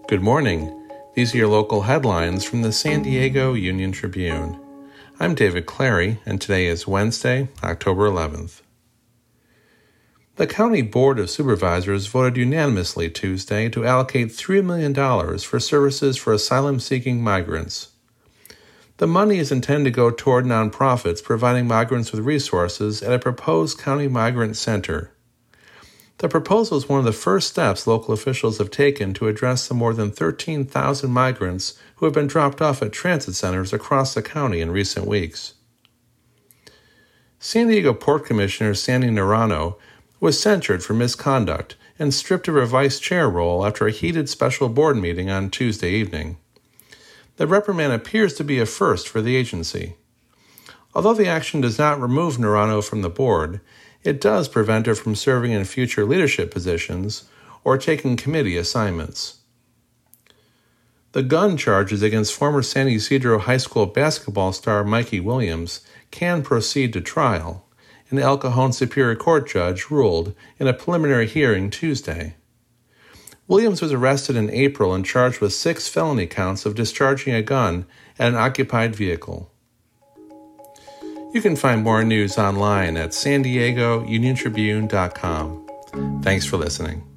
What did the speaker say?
Good morning. These are your local headlines from the San Diego Union Tribune. I'm David Clary, and today is Wednesday, October 11th. The County Board of Supervisors voted unanimously Tuesday to allocate $3 million for services for asylum-seeking migrants. The money is intended to go toward nonprofits providing migrants with resources at a proposed county migrant center. The proposal is one of the first steps local officials have taken to address the more than 13,000 migrants who have been dropped off at transit centers across the county in recent weeks. San Diego Port Commissioner Sandy Naranjo was censured for misconduct and stripped of her vice chair role after a heated special board meeting on Tuesday evening. The reprimand appears to be a first for the agency. Although the action does not remove Naranjo from the board, it does prevent her from serving in future leadership positions or taking committee assignments. The gun charges against former San Ysidro High School basketball star Mikey Williams can proceed to trial, an El Cajon Superior Court judge ruled in a preliminary hearing Tuesday. Williams was arrested in April and charged with 6 felony counts of discharging a gun at an occupied vehicle. You can find more news online at san diegouniontribune.com. Thanks for listening.